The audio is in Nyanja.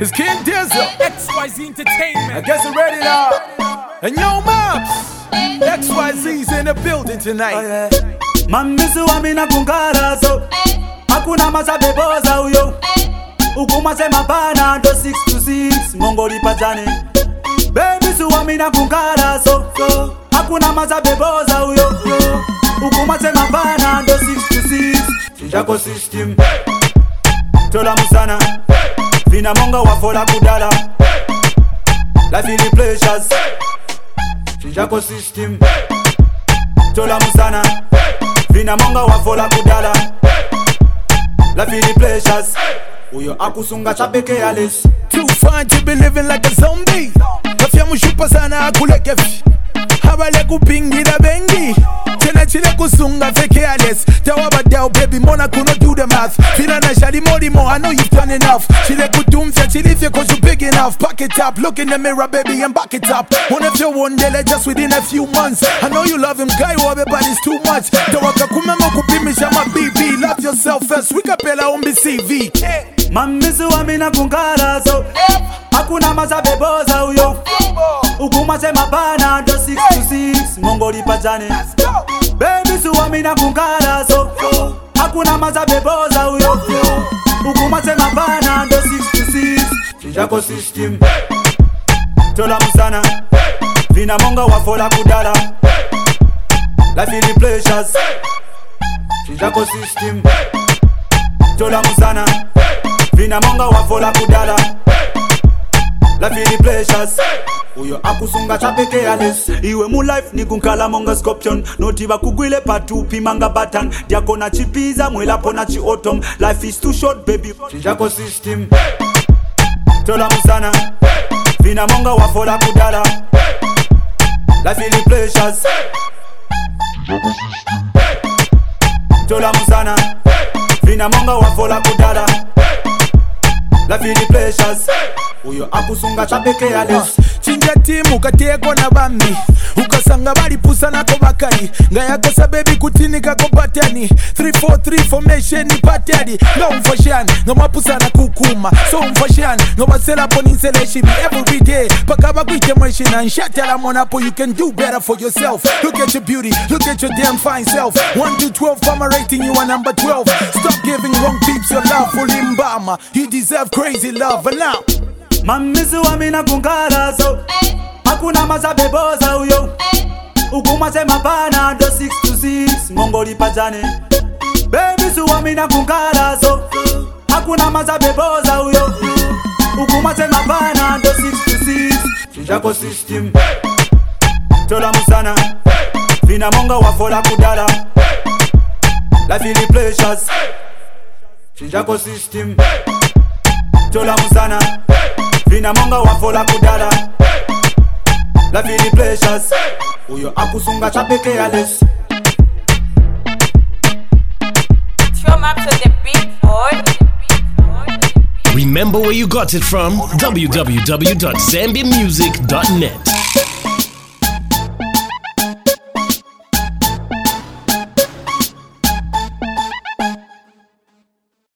It's King Dizzle, XYZ Entertainment. I guess you're ready now. And yo, Mops, XYZ's in the building tonight. Oh, yeah. Mamisu wamina kungara so hakuna masabeboza uyo ukuma sema pana ndo 6 to 6 mongoli pajane. Baby su wamina kungara so hakuna masabeboza uyo ukuma sema pana ndo 6 to 6 Chinjako system tola musana vina monga wafola kudala life in the pleasures. Chinjako system tola musana vina monga wafola kudala life in the pleasures. Uyo akusunga chapeke yales. Too fine to be living like a zombie. Kafia mushupa sana akulekefi habale kupingira bengi tena chile kusunga fake careless. Tawaba dao baby mona kuno do the math. Fina na shadi modi mo I know you've done enough. Chile kutumfia chilifia cause you big enough. Pack it up, look in the mirror baby and back it up. One of your one day just within a few months. I know you love him guy wabe but it's too much. Tawaka kumemo kupimisha ma BB. Love yourself first, we kapela on CV. Mamisu wamina kungara so hakuna masabeboza uyo ukuma sema pana ndo 6 to 6 mongoli pajane. Baby su wamina kungara so hakuna masabeboza uyo ukuma sema pana ndo 6 to 6 Chinjako system tola musana vina monga wafola kudala life in the pleasures. Chinjako system tola musana vina monga wafola kudala life in the pleasures. Uyo akusunga chapeke yales. Iwe mu life ni kunkala monga scorpion. Notiba kugwile patu pimanga batan. Diako na chipiza mwela pona chi autumn. Life is too short baby. Chinjako system tola musana vina monga wafola kudala life in the pleasures. Chinjako system tola musana vina monga wafola kudala life in the pleasures. Uyo akusunga chapeke yales. Chinja timu kateko na bambi ukasanga bali pusa nako bakali ngayakosa baby kutinika ko patani 3-4-3 formation ni patani no mfashan no mapusa na kukuma so mfashan no basela poni selection every day pakaba kwite machine and shatala monapo. You can do better for yourself. Look at your beauty, look at your damn fine self. 1 to 12 for rating, you are number 12. Stop giving wrong peeps your love for Limbama. You deserve crazy love. And now Mamisu wamina kungara so hakuna masabeboza uyo ukuma sema pana ndo 6 to 6 mongoli pajane. Baby su wamina kungara so hakuna masabeboza uyo ukuma sema pana ndo 6 to 6 Chinjako system tola musana vina monga wafola kudala life in the pleasures. Chinjako system tola musana vina monga wafola kudala life in the pleasures. Uyo akusunga chapeke yales. Throw up to the beat, boy. Remember where you got it from? www.zambiamusic.net.